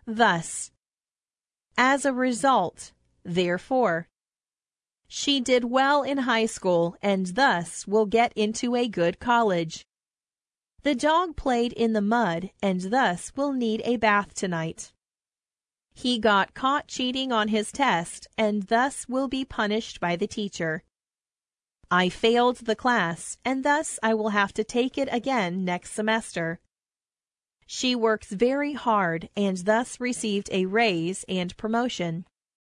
thus. As a result, therefore. She did well in high school and thus will get into a good college. The dog played in the mud and thus will need a bath tonight. He got caught cheating on his test and thus will be punished by the teacher. I failed the class and thus I will have to take it again next semester. She works very hard and thus received a raise and promotion.